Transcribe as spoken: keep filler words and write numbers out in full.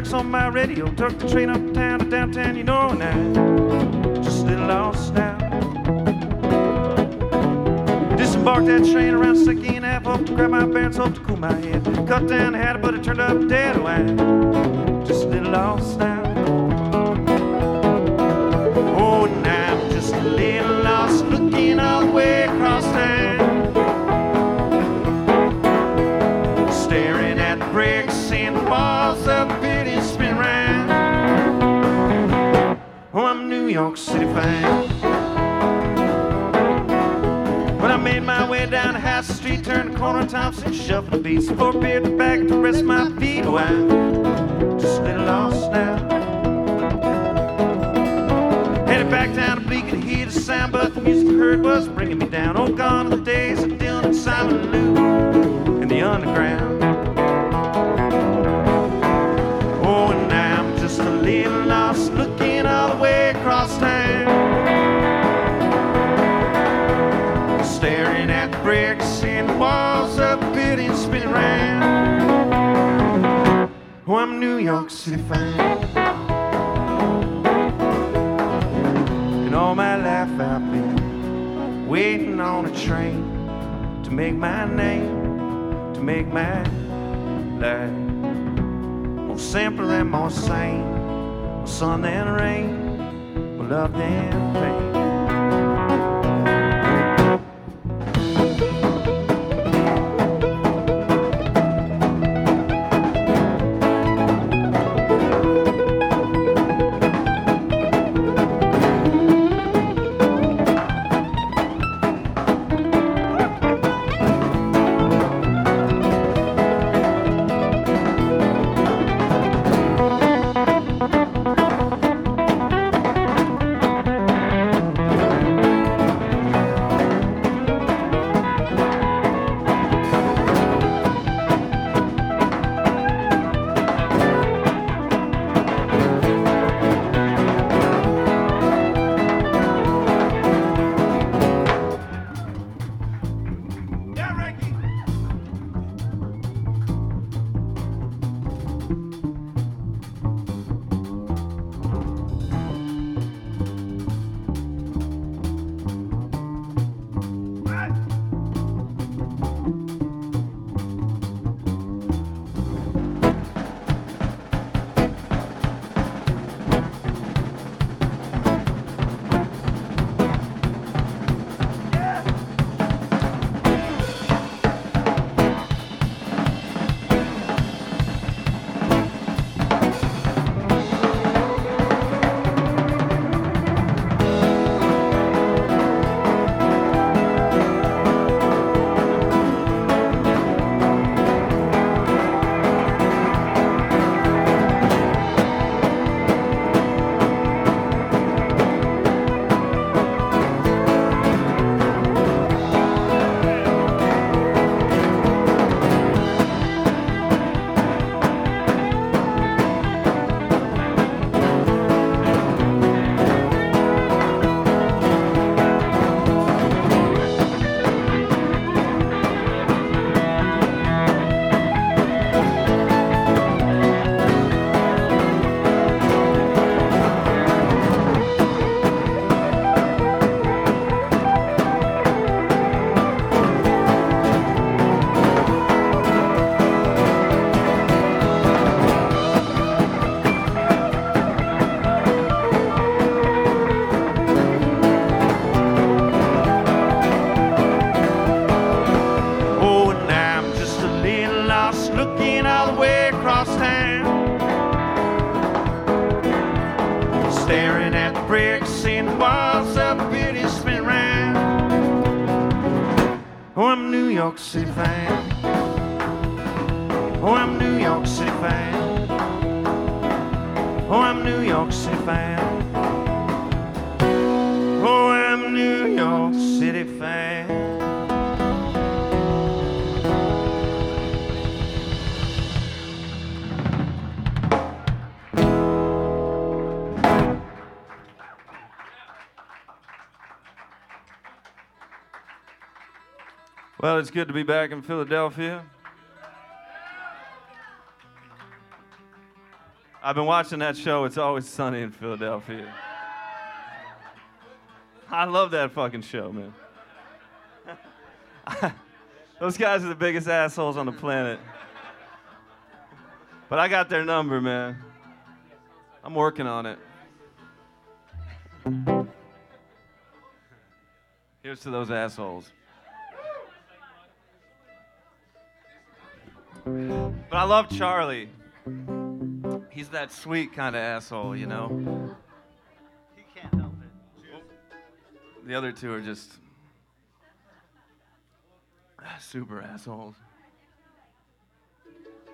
tracks on my radio. Took the train uptown to downtown, you know, and I'm just a little lost now. Disembarked that train around sixteen and a half, up to grab my bearings, hope to cool my head. Cut down the hat, but it turned up dead. Oh, I'm just a little lost now. Oh, and I'm just a little lost, looking all the way across town, staring at the bricks and the walls of the building spin round. Oh, I'm New York City fine. When I made my way down House Street, turned the corner of Thompson, shuffled the beats, four beer at the back to rest my feet. Oh, I'm just a little lost now. Headed back down to Bleak and hear the sound, but the music I heard was bringing me down. Oh, gone are the days of Dylan and Simon Lou and the underground. Oh, and I'm just a little lost, looking all the way across town, staring at the bricks and the walls of the building spinning round. Oh, I'm New York City fine. And all my life I've been waiting on a train to make my name, to make my life more simpler and more sane, more sun than rain, more love than pain. Oh, I'm New York City fan. Oh, I'm New York City fan. Oh, I'm New York City fan. Oh, I'm New York City fan. Well, it's good to be back in Philadelphia. I've been watching that show, It's Always Sunny in Philadelphia. I love that fucking show, man. Those guys are the biggest assholes on the planet. But I got their number, man. I'm working on it. Here's to those assholes. But I love Charlie. He's that sweet kind of asshole, you know? He can't help it. The other two are just super assholes.